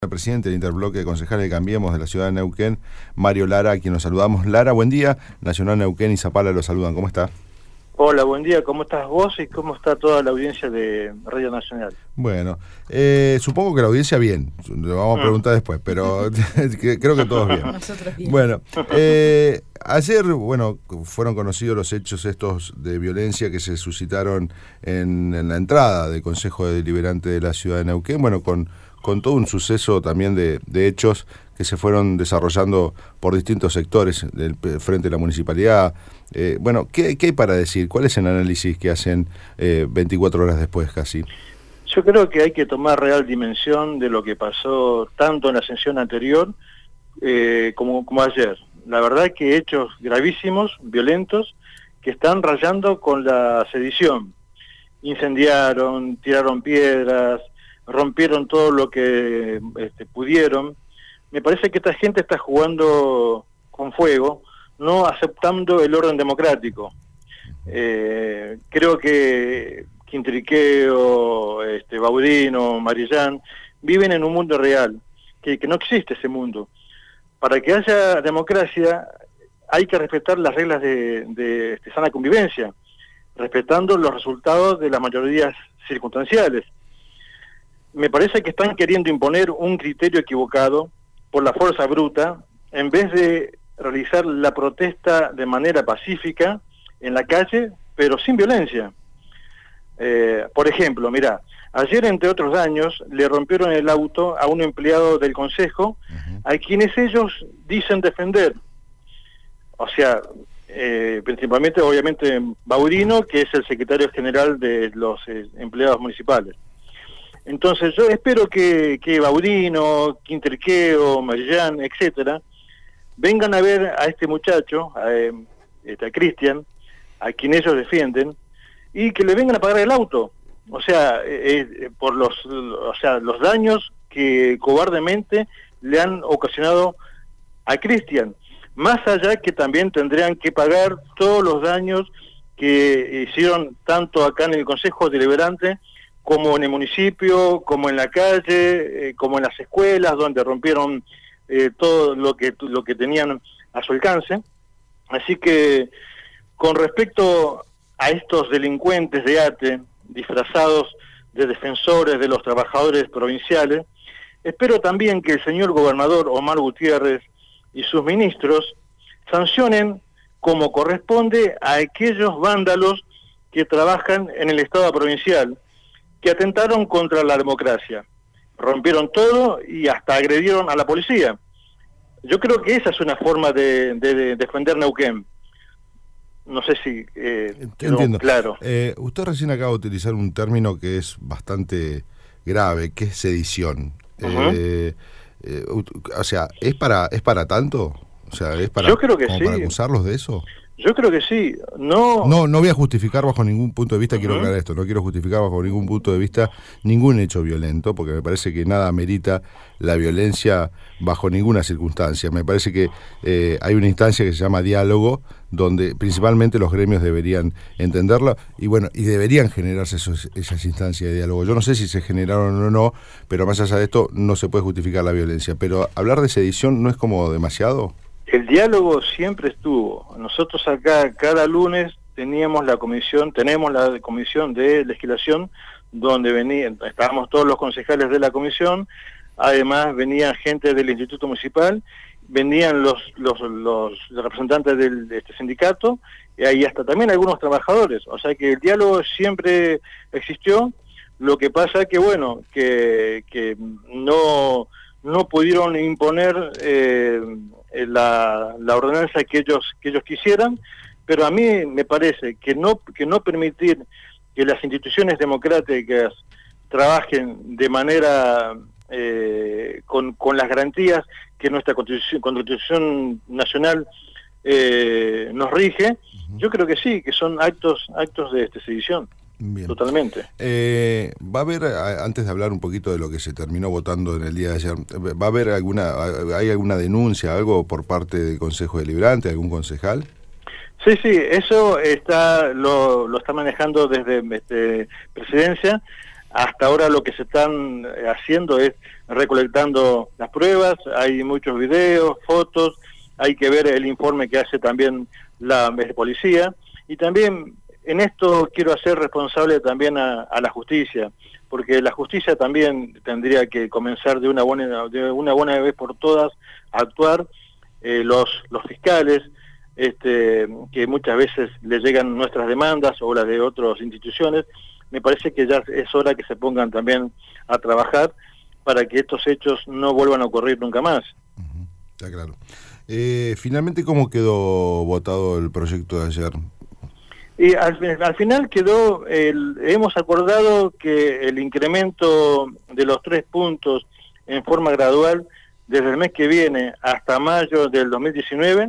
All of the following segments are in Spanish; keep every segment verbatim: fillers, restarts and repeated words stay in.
El presidente del Interbloque de Concejales de Cambiemos de la ciudad de Neuquén, Mario Lara, a quien nos saludamos. Lara, buen día. Nacional Neuquén y Zapala lo saludan. ¿Cómo está? Hola, buen día. ¿Cómo estás vos y cómo está toda la audiencia de Radio Nacional? Bueno, eh, supongo que la audiencia bien. Lo vamos a preguntar después, pero creo que todos bien. Nosotros bien. Bueno, eh, ayer, bueno, fueron conocidos los hechos estos de violencia que se suscitaron en, en la entrada del Consejo Deliberante de la ciudad de Neuquén, bueno, con con todo un suceso también de, de hechos que se fueron desarrollando por distintos sectores del frente de la municipalidad. Eh, bueno, ¿qué, ¿qué hay para decir? ¿Cuál es el análisis que hacen eh, veinticuatro horas después casi? Yo creo que hay que tomar real dimensión de lo que pasó tanto en la sesión anterior eh, como, como ayer. La verdad que hechos gravísimos, violentos, que están rayando con la sedición. Incendiaron, tiraron piedras, rompieron todo lo que este, pudieron. Me parece que esta gente está jugando con fuego, no aceptando el orden democrático. Eh, creo que Quintriqueo, este, Baudino, Marillán, viven en un mundo real, que, que no existe ese mundo. Para que haya democracia hay que respetar las reglas de, de este, sana convivencia, respetando los resultados de las mayorías circunstanciales. Me parece que están queriendo imponer un criterio equivocado por la fuerza bruta, en vez de realizar la protesta de manera pacífica en la calle, pero sin violencia. Eh, por ejemplo, mira, ayer, entre otros daños, le rompieron el auto a un empleado del Consejo, uh-huh. a quienes ellos dicen defender. O sea, eh, principalmente, obviamente, Baudino, que es el secretario general de los eh, empleados municipales. Entonces yo espero que, que Baudino, Quintriqueo, Marillán, etcétera, vengan a ver a este muchacho, a, este, a Cristian, a quien ellos defienden, y que le vengan a pagar el auto. O sea, eh, eh, por los, o sea, los daños que cobardemente le han ocasionado a Cristian. Más allá que también tendrían que pagar todos los daños que hicieron tanto acá en el Consejo Deliberante, como en el municipio, como en la calle, eh, como en las escuelas, donde rompieron eh, todo lo que, lo que tenían a su alcance. Así que, con respecto a estos delincuentes de ATE, disfrazados de defensores de los trabajadores provinciales, espero también que el señor gobernador Omar Gutiérrez y sus ministros sancionen como corresponde a aquellos vándalos que trabajan en el Estado provincial, que atentaron contra la democracia, rompieron todo y hasta agredieron a la policía. Yo creo que esa es una forma de, de, de defender Neuquén. No sé si eh, entiendo. Claro. Eh, usted recién acaba de utilizar un término que es bastante grave, que es sedición. Uh-huh. eh, eh, o sea, ¿es para es para tanto? O sea, ¿es para, Yo creo que sí. para acusarlos de eso? Yo creo que sí. No, no, no voy a justificar bajo ningún punto de vista, uh-huh. quiero aclarar esto, no quiero justificar bajo ningún punto de vista ningún hecho violento, porque me parece que nada amerita la violencia bajo ninguna circunstancia. Me parece que eh, hay una instancia que se llama diálogo, donde principalmente los gremios deberían entenderlo, y bueno, y deberían generarse esos, esas instancias de diálogo. Yo no sé si se generaron o no, pero más allá de esto no se puede justificar la violencia. Pero hablar de sedición no es como demasiado. El diálogo siempre estuvo. Nosotros acá cada lunes teníamos la comisión, tenemos la comisión de legislación, donde venían, estábamos todos los concejales de la comisión, además venía gente del Instituto Municipal, venían los los, los representantes del, de este sindicato, y ahí hasta también algunos trabajadores. O sea que el diálogo siempre existió. Lo que pasa que bueno, que, que no, no pudieron imponer eh, La, la ordenanza que ellos que ellos quisieran, pero a mí me parece que no que no permitir que las instituciones democráticas trabajen de manera eh, con, con las garantías que nuestra constitución, constitución nacional eh, nos rige, yo creo que sí, que son actos actos de, de sedición. Bien. Totalmente. Eh, ¿Va a haber, antes de hablar un poquito de lo que se terminó votando en el día de ayer, ¿va a haber alguna, hay alguna denuncia, algo por parte del Consejo Deliberante, algún concejal? Sí, sí, eso está lo, lo está manejando desde este, Presidencia. Hasta ahora lo que se están haciendo es recolectando las pruebas, hay muchos videos, fotos, hay que ver el informe que hace también la policía, y también en esto quiero hacer responsable también a, a la justicia, porque la justicia también tendría que comenzar de una buena, de una buena vez por todas a actuar, eh, los, los fiscales, este, que muchas veces le llegan nuestras demandas o las de otras instituciones. Me parece que ya es hora que se pongan también a trabajar para que estos hechos no vuelvan a ocurrir nunca más. Uh-huh. Está claro. Eh, finalmente, ¿cómo quedó votado el proyecto de ayer? Y al, al final quedó, el, hemos acordado que el incremento de los tres puntos en forma gradual desde el mes que viene hasta mayo del dos mil diecinueve,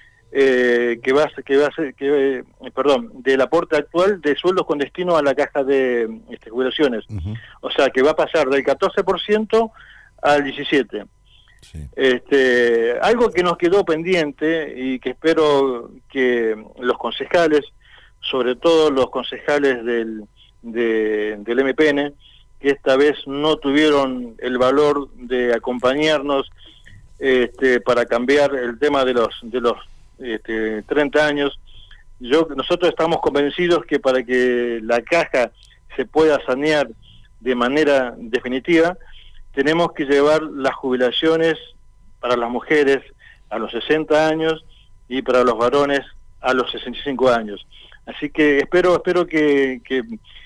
eh, que va a ser, que va a ser, que, eh, perdón, del aporte actual de sueldos con destino a la caja de este, jubilaciones. Uh-huh. O sea, que va a pasar del catorce por ciento al diecisiete por ciento. Sí. Este, algo que nos quedó pendiente y que espero que los concejales, sobre todo los concejales del, de, del M P N, que esta vez no tuvieron el valor de acompañarnos este, para cambiar el tema de los de los este, treinta años. Yo, nosotros estamos convencidos que para que la caja se pueda sanear de manera definitiva, tenemos que llevar las jubilaciones para las mujeres a los sesenta años y para los varones a los sesenta y cinco años. Así que espero espero que, que,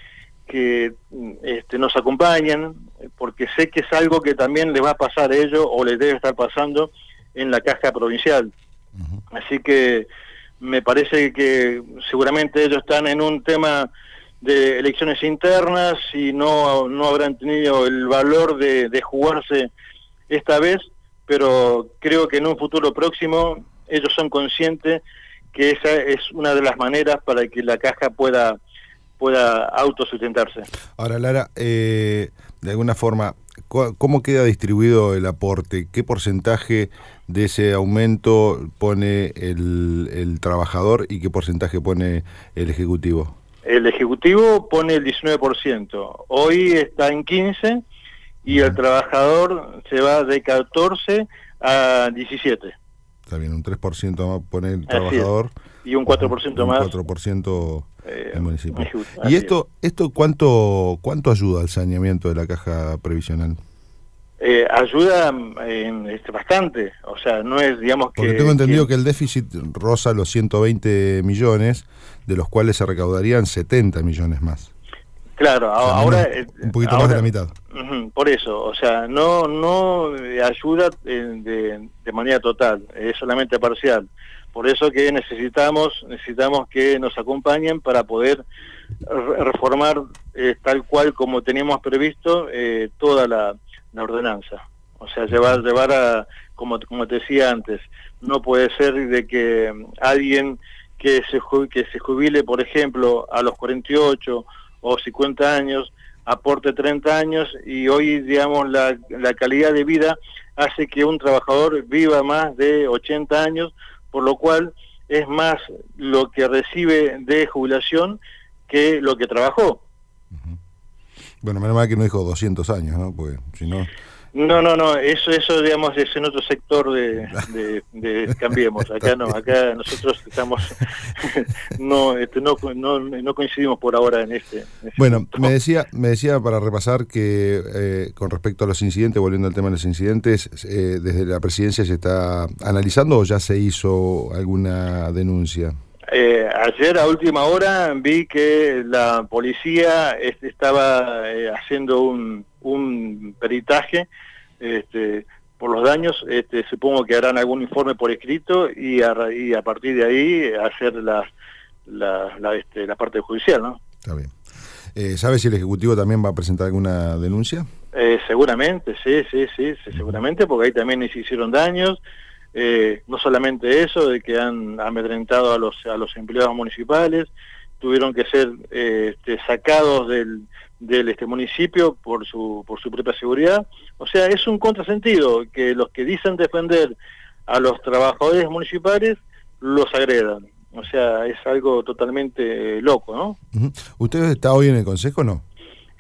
que este, nos acompañen, porque sé que es algo que también les va a pasar a ellos o les debe estar pasando en la caja provincial. Uh-huh. Así que me parece que seguramente ellos están en un tema de elecciones internas y no, no habrán tenido el valor de, de jugarse esta vez, pero creo que en un futuro próximo ellos son conscientes que esa es una de las maneras para que la caja pueda pueda autosustentarse. Ahora, Lara, eh, de alguna forma, ¿cómo queda distribuido el aporte? ¿Qué porcentaje de ese aumento pone el, el trabajador y qué porcentaje pone el Ejecutivo? El Ejecutivo pone el diecinueve por ciento, hoy está en quince por ciento y uh-huh. el trabajador se va de catorce a diecisiete. Está bien, un tres por ciento más pone el trabajador y un cuatro por ciento más un cuatro por ciento eh, el municipio. ¿Y esto esto cuánto cuánto ayuda al saneamiento de la caja previsional? Eh, ayuda eh, este, bastante, o sea, no es, digamos que... Porque tengo entendido que, que el déficit roza los ciento veinte millones, de los cuales se recaudarían setenta millones más. Claro, o sea, ahora... Eh, un poquito ahora, más de la mitad. Uh-huh, por eso, o sea, no no ayuda eh, de, de manera total, es solamente parcial. Por eso que necesitamos necesitamos que nos acompañen para poder re reformar eh, tal cual como teníamos previsto eh, toda la, la ordenanza. O sea, llevar llevar a, como, como te decía antes, no puede ser de que alguien que se, que se jubile, por ejemplo, a los cuarenta y ocho o cincuenta años, aporte treinta años y hoy, digamos, la, la calidad de vida hace que un trabajador viva más de ochenta años, por lo cual es más lo que recibe de jubilación que lo que trabajó. Uh-huh. Bueno, menos mal que no dijo doscientos años, ¿no? Porque si no... No, no, no, eso, eso digamos, es en otro sector de, de, de Cambiemos. Acá no, acá nosotros estamos, no, este, no, no, no coincidimos por ahora en este. En este bueno, punto. me decía, me decía para repasar que eh, con respecto a los incidentes, volviendo al tema de los incidentes, eh, desde la presidencia se está analizando o ya se hizo alguna denuncia. Eh, ayer a última hora vi que la policía este, estaba eh, haciendo un, un peritaje este, por los daños. Este, supongo que harán algún informe por escrito y a, y a partir de ahí hacer la, la, la, este, la parte judicial, ¿no? Está bien. Eh, ¿Sabe si el Ejecutivo también va a presentar alguna denuncia? Eh, seguramente, sí, sí, sí, sí, seguramente, porque ahí también se hicieron daños. Eh, no solamente eso, de que han amedrentado a los a los empleados municipales, tuvieron que ser eh, este, sacados del, del este municipio por su por su propia seguridad. O sea, es un contrasentido que los que dicen defender a los trabajadores municipales los agredan. O sea, es algo totalmente loco, ¿no? Uh-huh. ¿Usted está hoy en el Consejo o no?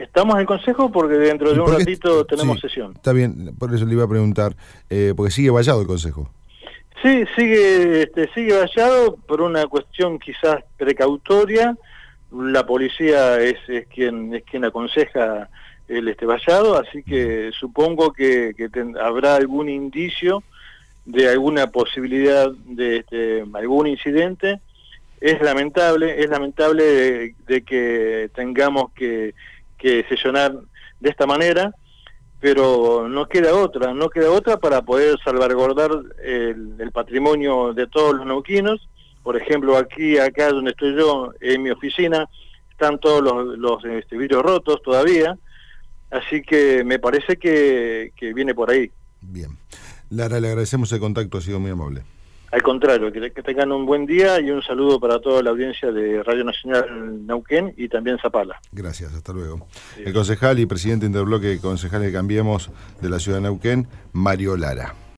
Estamos en consejo porque dentro de un Porque, ratito tenemos sí, sesión. Está bien, por eso le iba a preguntar, eh, porque sigue vallado el consejo. Sí, sigue, este, sigue vallado por una cuestión quizás precautoria. La policía es, es quien es quien aconseja el este vallado, así que supongo que, que ten, habrá algún indicio de alguna posibilidad de este, algún incidente. Es lamentable, es lamentable de, de que tengamos que, que sesionar de esta manera, pero no queda otra, no queda otra para poder salvaguardar el, el patrimonio de todos los neuquinos. Por ejemplo, aquí, acá donde estoy yo, en mi oficina, están todos los, los este, vidrios rotos todavía, así que me parece que, que viene por ahí. Bien. Lara, le agradecemos el contacto, ha sido muy amable. Al contrario, que, que tengan un buen día y un saludo para toda la audiencia de Radio Nacional Neuquén y también Zapala. Gracias, hasta luego. Sí. El concejal y presidente interbloque concejal de Cambiemos de la ciudad de Neuquén, Mario Lara.